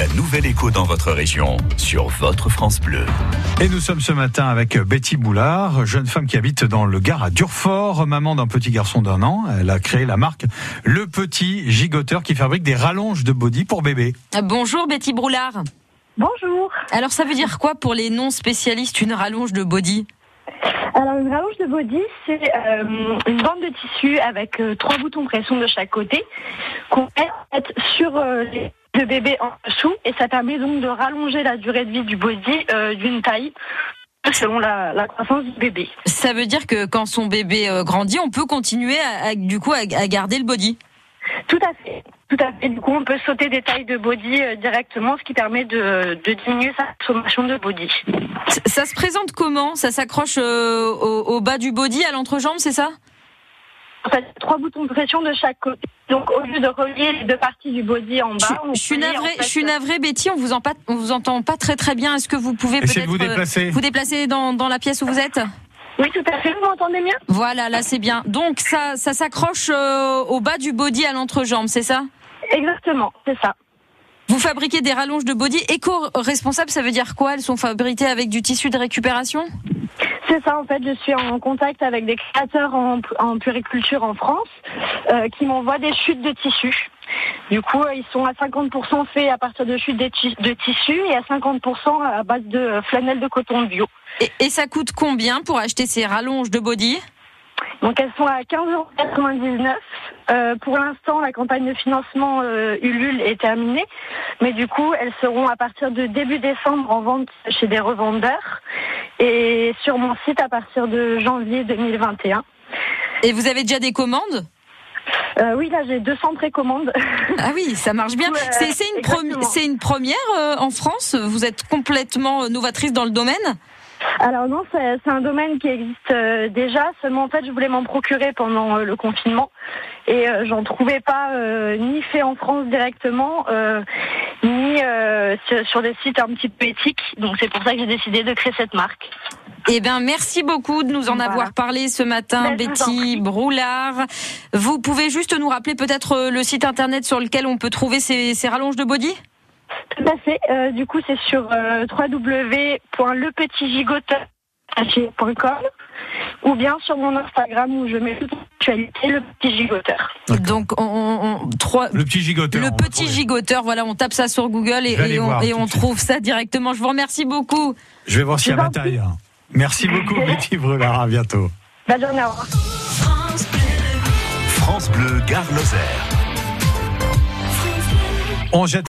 la nouvelle écho dans votre région, sur votre France Bleu. Et nous sommes ce matin avec Betty Boulard, jeune femme qui habite dans le Gard à Durfort, maman d'un petit garçon d'1 an. Elle a créé la marque Le Petit Gigoteur qui fabrique des rallonges de body pour bébés. Bonjour Betty Boulard. Bonjour. Alors ça veut dire quoi pour les non-spécialistes, une rallonge de body ? Alors une rallonge de body, c'est une bande de tissu avec 3 boutons pression de chaque côté qu'on met sur le bébé en dessous, et ça permet donc de rallonger la durée de vie du body d'une taille selon la croissance du bébé. Ça veut dire que quand son bébé grandit, on peut continuer à garder le body ? Tout à fait. Du coup, on peut sauter des tailles de body directement, ce qui permet de diminuer sa consommation de body. Ça se présente comment ? Ça s'accroche au bas du body, à l'entrejambe, c'est ça ? En fait, 3 boutons de pression de chaque côté. Donc, au lieu de relier les 2 parties du body en bas, je suis navrée, Betty, on vous entend pas très bien. Est-ce que vous pouvez peut-être vous déplacer dans la pièce où vous êtes ? Oui, tout à fait. Vous m'entendez bien ? Voilà, là c'est bien. Donc ça s'accroche au bas du body, à l'entrejambe, c'est ça ? Exactement, c'est ça. Vous fabriquez des rallonges de body éco-responsables, ça veut dire quoi ? Elles sont fabriquées avec du tissu de récupération ? C'est ça, en fait, je suis en contact avec des créateurs en puériculture en France qui m'envoient des chutes de tissus. Du coup, ils sont à 50% faits à partir de chutes de tissus et à 50% à base de flanelle de coton bio. Et ça coûte combien pour acheter ces rallonges de body ? Donc elles sont à 15,99 €. Pour l'instant, la campagne de financement Ulule est terminée, mais du coup, elles seront à partir de début décembre en vente chez des revendeurs et sur mon site à partir de janvier 2021. Et vous avez déjà des commandes ? Oui, là j'ai 200 précommandes. Ah oui, ça marche bien. C'est une première en France ? Vous êtes complètement novatrice dans le domaine ? Alors non, c'est un domaine qui existe déjà, seulement en fait je voulais m'en procurer pendant le confinement et j'en trouvais pas ni fait en France directement, ni sur des sites un petit peu éthiques, donc c'est pour ça que j'ai décidé de créer cette marque. Eh bien, merci beaucoup de nous en avoir parlé ce matin, Betty Boulard. Vous pouvez juste nous rappeler peut-être le site internet sur lequel on peut trouver ces rallonges de body ? Tout à fait. Du coup, c'est sur www.lepetitgigoteur.com ou bien sur mon Instagram où je mets toute l'actualité, Le Petit Gigoteur. Donc, Le Petit Gigoteur. Le Petit Gigoteur, voilà, on tape ça sur Google et on trouve ça directement. Je vous remercie beaucoup. Je vais voir s'il y a l'intérieur. Merci beaucoup, Betty Boulard. À bientôt. Bonne journée, au revoir. France Bleu, Gard Lozère. On jette